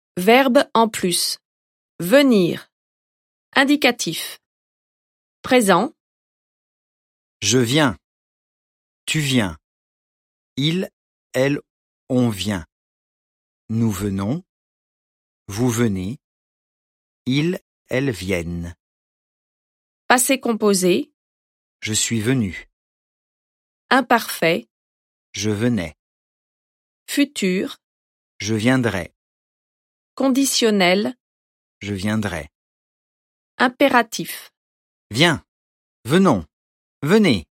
Verbe en plus. Venir. Indicatif. Présent. Je viens. Tu viens. Il, elle, on vient. Nous venons. Vous venez. Ils, elles viennent. Passé composé. Je suis venu. Imparfait. Je venais. Futur. Je viendrai. Conditionnel. Je viendrai. Impératif. Viens. Venons. Venez.